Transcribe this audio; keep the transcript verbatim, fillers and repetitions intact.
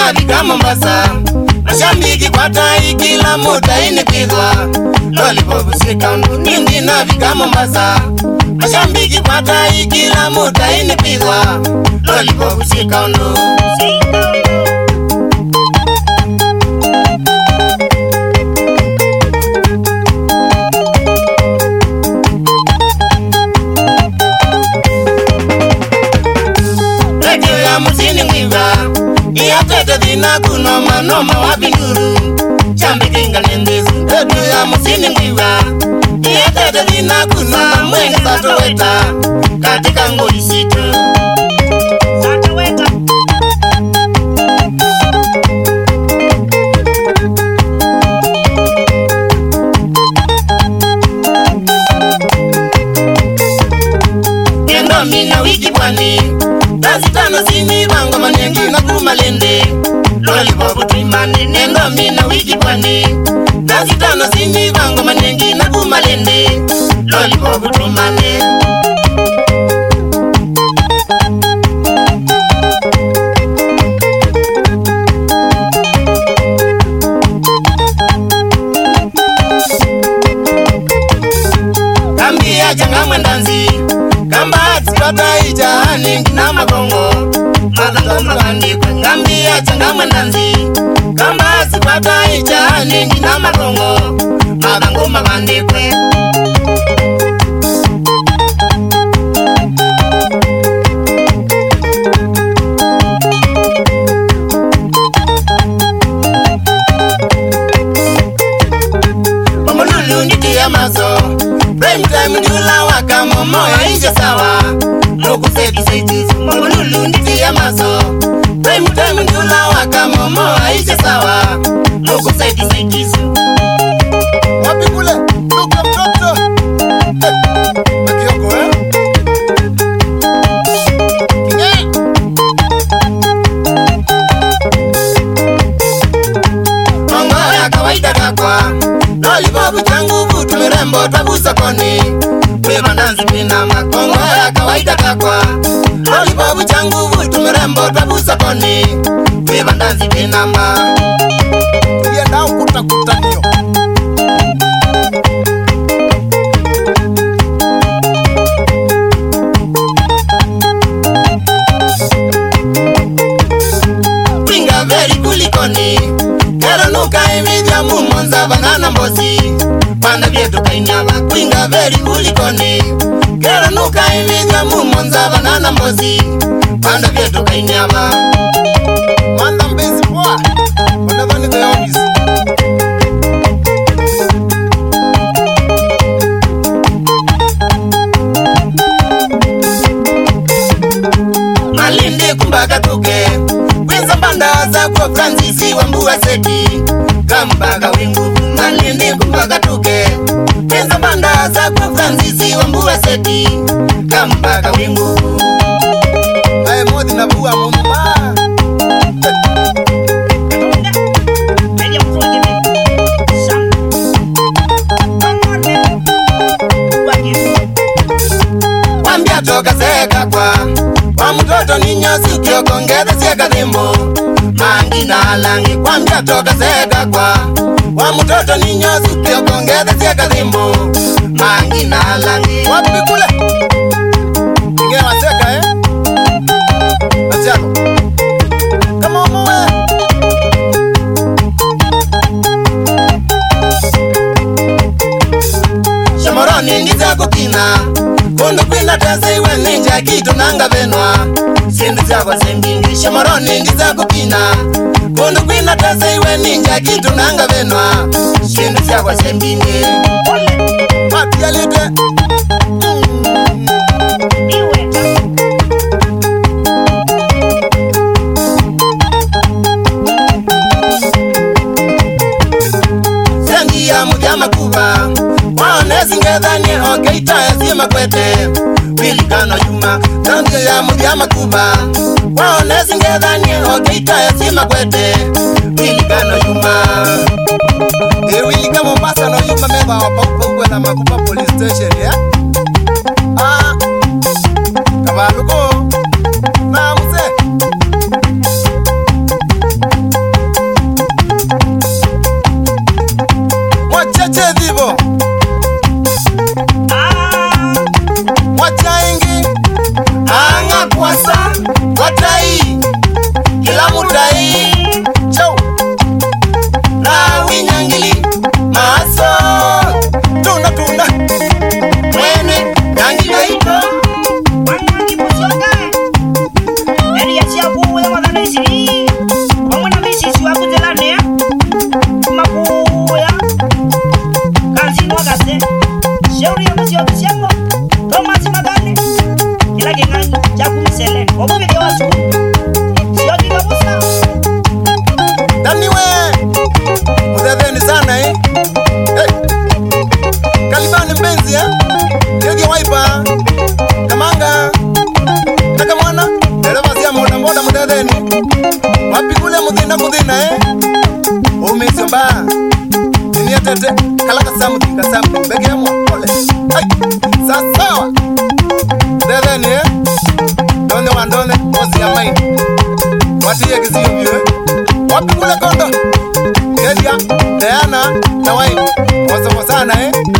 nafika Mombasa, mashabiki kwa tai kila muda inipigwa. Lollipop sikaundu nindi nafika Mombasa, mashabiki kwa tai kila muda inipigwa. Lollipop sikaundu musini mwiva iya tete dhina kuno manoma wabinduru chambi kinga nendezu edu ya musini mwiva iya tete dhina kuno mwenga sato weta katika ngoli situ sato weta kendo mina wiki pwani Dazi tano sini vango manengi na kumalende Lollipop tuimane nendo mina wiki pwani Dazi tano sini vango manengi na kumalende Lollipop tuimane Kambia janga mwendanzi Kamba atsikota ijahani ngina makongo Madhango magandi kwe Ngambia changa mwendanzi Kamba atsikota ijahani ngina makongo Madhango magandi kwe Mamululu niti ya maso Prime time njula waka momo ya inje sawa Nuku seki seitizu Mamululu nditi ya maso Prime time njula waka momo ya inje sawa Nuku seki seitizu Wapi kule? Nuka mtoto Makioko eh? Kinye Kongo ya kawaida kakwa Lollipop changu butu mirembo tabusa koni Kweba nanzi mina makongo ya kawaida kakwa Lollipop changu butu mirembo tabusa koni Kweba nanzi mina ma Iya nao kuta kuta niyo Kwinga veri kulikoni Kero nuka imidya mumonza vangana mbosi Panda vyetu kainyama Kwinga veri kulikoni Kero nuka imidya mumonza vangana mbosi Panda vyetu kainyama Wanda mbezi poa Wanda the office Malindi kumbaka tuke Kwenza mbanda za kwa Francis Wambua seti Kambaka wingu Malindi kumbaka tuke Kwenza mbanda za kwa Francis Wambua seti Kambaka wingu Ae modi na buwa mumba Wambia toka seka kwa Kwa mtoto ni nyosi ukiokongeza siaka dhimbo Mangi na alangi Wambia toka seka kwa Kwa mtoto ni nyosi ukiokongeza siaka dhimbo Mangi na alangi Wapi kule? Ingia waseka eh? Asiako Kama umuwe Shamoroni ndiza kukina Kundu kwina tasa iwe ninja kitu nanga venwa Sindu zako sembingi Shamoroni ndiza kukina Kundu kwina tasa iwe ninja kitu nanga venwa Sindu zako sembingi Wapi ya lite Sengi ya mujama kuba Waonezi ngedhani hokeita ya sima kwete Wilikano yuma Sengi ya mujama kuba Waonezi ngedhani hokeita ya sima kwete Wilikano yuma E wilika Mombasa no yuma meba wapaupa uwe na makupa police station ya Ah Kabaluko Na muse wapi kule muthina kuthina eh umisio mba ni atete kalaka samu tinga samu bege mwa pole ai sawa dede ni eh donde wandone osi ya maini wati ye kisiyo vyo wapi kule kondo kedia Diana na waini waso sana eh